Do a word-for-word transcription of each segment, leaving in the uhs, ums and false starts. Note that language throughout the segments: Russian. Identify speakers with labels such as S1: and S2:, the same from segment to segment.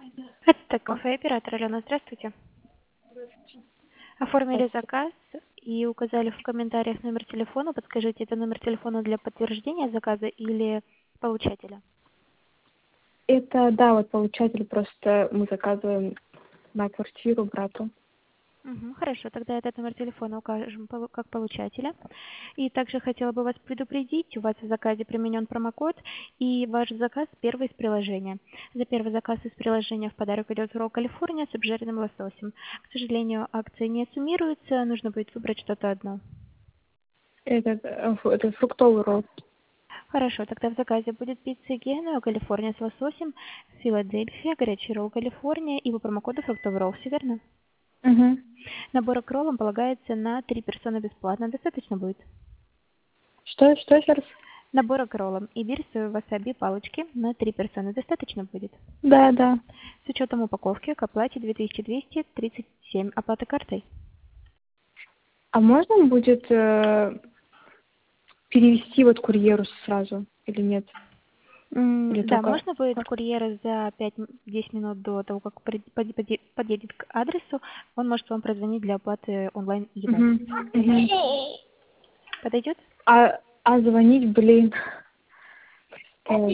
S1: Это кафе оператор Алена, здравствуйте. Оформили заказ и указали в комментариях номер телефона. Подскажите, это номер телефона для подтверждения заказа или получателя?
S2: Это, да, вот получатель, просто мы заказываем на квартиру брату.
S1: Угу, хорошо, тогда этот номер телефона укажем полу- как получателя. И также хотела бы вас предупредить, у вас в заказе применен промокод, и ваш заказ первый из приложения. За первый заказ из приложения в подарок идет ролл Калифорния с обжаренным лососем. К сожалению, акции не суммируются, нужно будет выбрать что-то одно.
S2: Этот, э, фу- это фруктовый ролл.
S1: Хорошо, тогда в заказе будет пицца Генуа, Калифорния с лососем, Филадельфия, горячий ролл Калифорния и по промокоду фруктовый ролл, все верно?
S2: Угу.
S1: Набор к роллам полагается на три персоны бесплатно, достаточно будет?
S2: Что, что еще раз?
S1: Набор к роллам и бирсу васаби палочки на три персоны достаточно будет?
S2: Да, да.
S1: С учетом упаковки к оплате две тысячи двести тридцать семь. Оплата картой?
S2: А можно будет э, перевести вот курьеру сразу или нет?
S1: М,
S2: Или
S1: Да,
S2: только...
S1: можно будет
S2: как?
S1: курьера за пять-десять минут до того, как при- под- поди- подъедет к адресу, он может вам прозвонить для оплаты онлайн еды.
S2: Угу. Угу.
S1: Подойдет?
S2: А, а звонить, блин. Эм,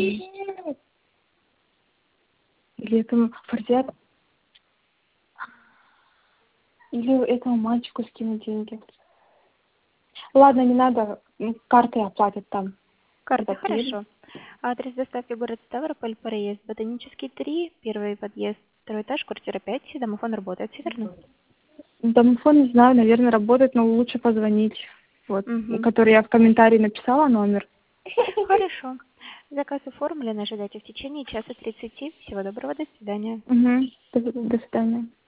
S2: Или этому форзят, или этому мальчику скинуть деньги. Ладно, не надо, м, картой оплатят там, когда
S1: Карты,
S2: приедут.
S1: хорошо. Адрес доставки город Ставрополь, проезд Ботанический три, первый подъезд, второй этаж, квартира пять, домофон работает, все верно?
S2: Домофон, не знаю, наверное, работает, но лучше позвонить. Вот,
S1: Угу.
S2: который я в комментарии написала номер.
S1: Хорошо. Заказ оформлен, ожидайте в течение часа тридцати. Всего доброго, до свидания.
S2: Угу. До, до свидания.